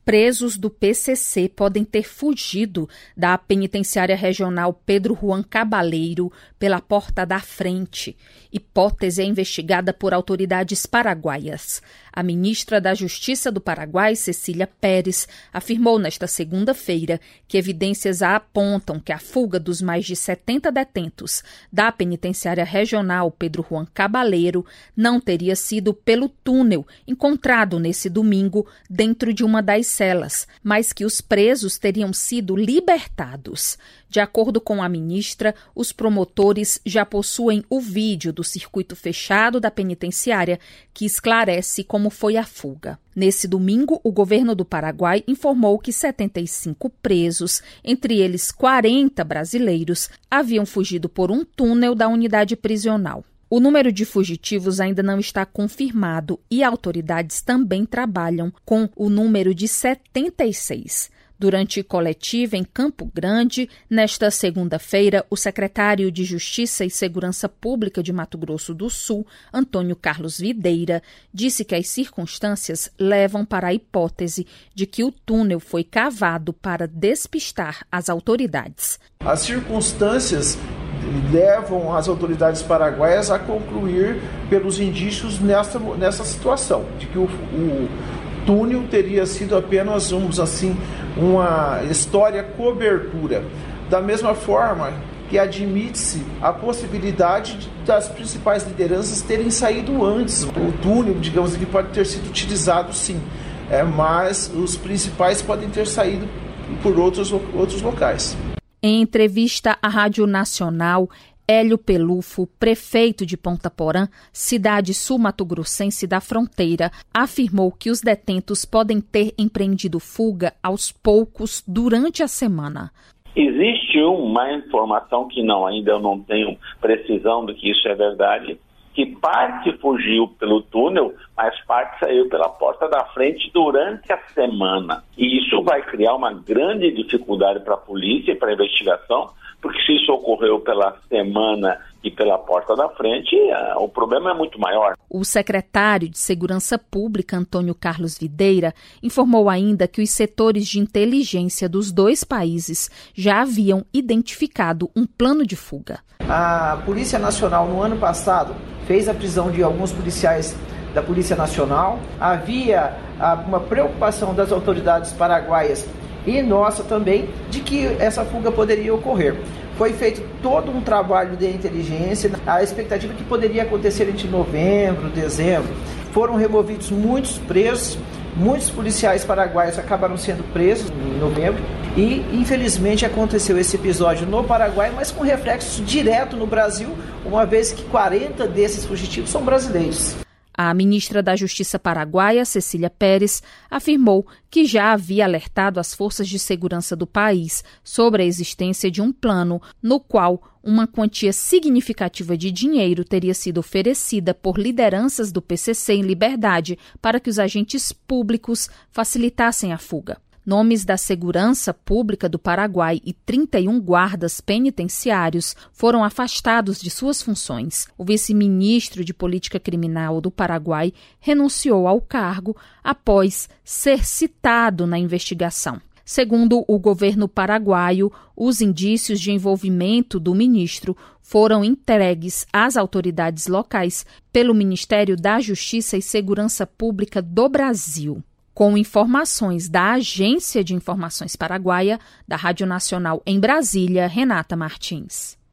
Presos do PCC podem ter fugido da penitenciária regional Pedro Juan Cabaleiro pela porta da frente. Hipótese é investigada por autoridades paraguaias. A ministra da Justiça do Paraguai, Cecília Pérez, afirmou nesta segunda-feira que evidências apontam que a fuga dos mais de 70 detentos da penitenciária regional Pedro Juan Cabaleiro não teria sido pelo túnel encontrado nesse domingo dentro de uma das celas, mas que os presos teriam sido libertados. De acordo com a ministra, os promotores já possuem o vídeo do circuito fechado da penitenciária que esclarece como foi a fuga. Nesse domingo, o governo do Paraguai informou que 75 presos, entre eles 40 brasileiros, haviam fugido por um túnel da unidade prisional. O número de fugitivos ainda não está confirmado e autoridades também trabalham com o número de 76. Durante coletiva em Campo Grande, nesta segunda-feira, o secretário de Justiça e Segurança Pública de Mato Grosso do Sul, Antônio Carlos Videira, disse que as circunstâncias levam para a hipótese de que o túnel foi cavado para despistar as autoridades. As circunstâncias levam as autoridades paraguaias a concluir pelos indícios nessa situação, de que o túnel teria sido apenas, vamos assim, uma história cobertura. Da mesma forma que admite-se a possibilidade das principais lideranças terem saído antes. O túnel, digamos aqui, pode ter sido utilizado sim, mas os principais podem ter saído por outros locais. Em entrevista à Rádio Nacional, Hélio Pelufo, prefeito de Ponta Porã, cidade sul-mato-grossense da fronteira, afirmou que os detentos podem ter empreendido fuga aos poucos durante a semana. Existe uma informação que ainda eu não tenho precisão de que isso é verdade, que parte fugiu pelo túnel, mas parte saiu pela porta da frente durante a semana. E isso vai criar uma grande dificuldade para a polícia e para a investigação, porque se isso ocorreu pela semana e pela porta da frente, o problema é muito maior. O secretário de Segurança Pública, Antônio Carlos Videira, informou ainda que os setores de inteligência dos dois países já haviam identificado um plano de fuga. A Polícia Nacional, no ano passado, fez a prisão de alguns policiais da Polícia Nacional. Havia uma preocupação das autoridades paraguaias e nossa também, de que essa fuga poderia ocorrer. Foi feito todo um trabalho de inteligência, a expectativa que poderia acontecer entre novembro, dezembro. Foram removidos muitos presos, muitos policiais paraguaios acabaram sendo presos em novembro e, infelizmente, aconteceu esse episódio no Paraguai, mas com reflexo direto no Brasil, uma vez que 40 desses fugitivos são brasileiros. A ministra da Justiça paraguaia, Cecília Pérez, afirmou que já havia alertado as forças de segurança do país sobre a existência de um plano no qual uma quantia significativa de dinheiro teria sido oferecida por lideranças do PCC em liberdade para que os agentes públicos facilitassem a fuga. Nomes da Segurança Pública do Paraguai e 31 guardas penitenciários foram afastados de suas funções. O vice-ministro de Política Criminal do Paraguai renunciou ao cargo após ser citado na investigação. Segundo o governo paraguaio, os indícios de envolvimento do ministro foram entregues às autoridades locais pelo Ministério da Justiça e Segurança Pública do Brasil. Com informações da Agência de Informações Paraguaia, da Rádio Nacional em Brasília, Renata Martins.